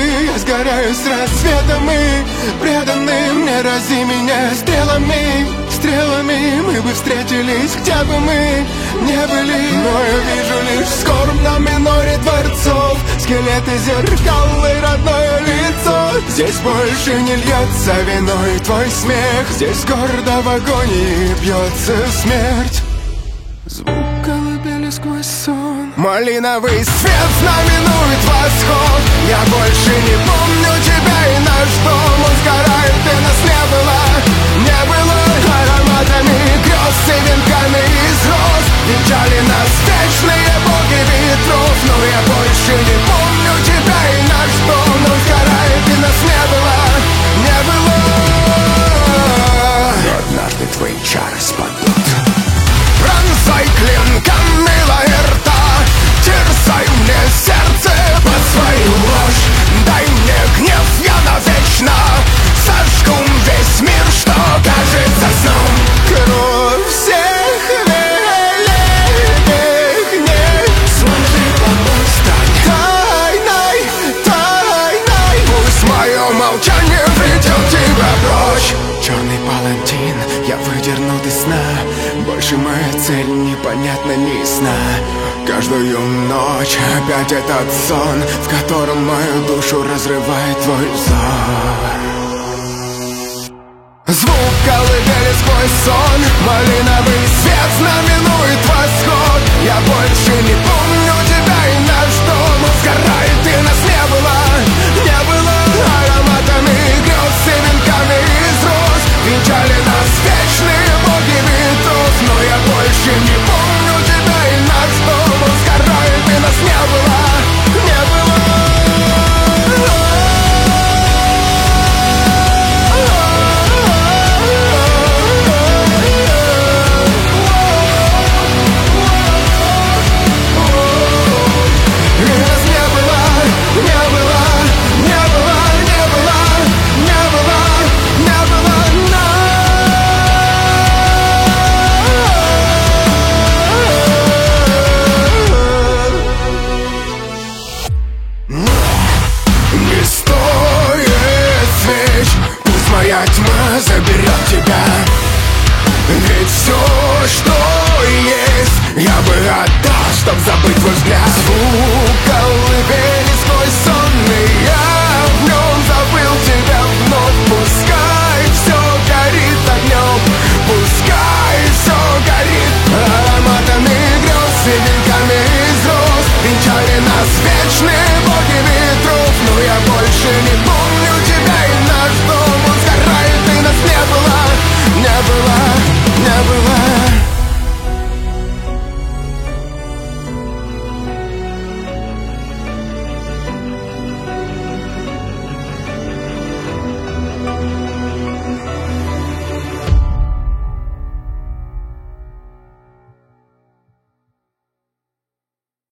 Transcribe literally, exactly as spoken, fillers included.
Я сгораю с рассветом и преданы мне, рази меня стрелами, стрелами. Мы бы встретились, где бы мы не были. Но я вижу лишь скорбь на миноре дворцов, скелеты зеркал и родное лицо. Здесь больше не льется виной твой смех, здесь гордо в агонии бьется смерть. Звук колыбели сквозь сон, малиновый свет знаменует восход. Я больше не помню тебя и наш дом, он сгорает, и нас не было, не было. Ароматами грез и венками из роз венчали нас вечные боги ветров. Но я больше не помню тебя и наш дом, он сгорает, и нас не было, не было. Но однажды твои чары спадут. Пронзай клинками лаэрта, терзай мне сердце под свою ложь. Дай мне гнев, я навечно сожгу весь мир, что кажется сном. Кровь всех великих не сможет помочь стать тайной, тайной. Пусть мое молчание ведет тебя прочь. Черный палантин я выдернул из сна, больше моя цель непонятна, не ясна. Каждую ночь опять этот сон, в котором мою душу разрывает твой взор. Звук колыбели сквозь сон, малиновый свет знаменует восход. Я больше не помню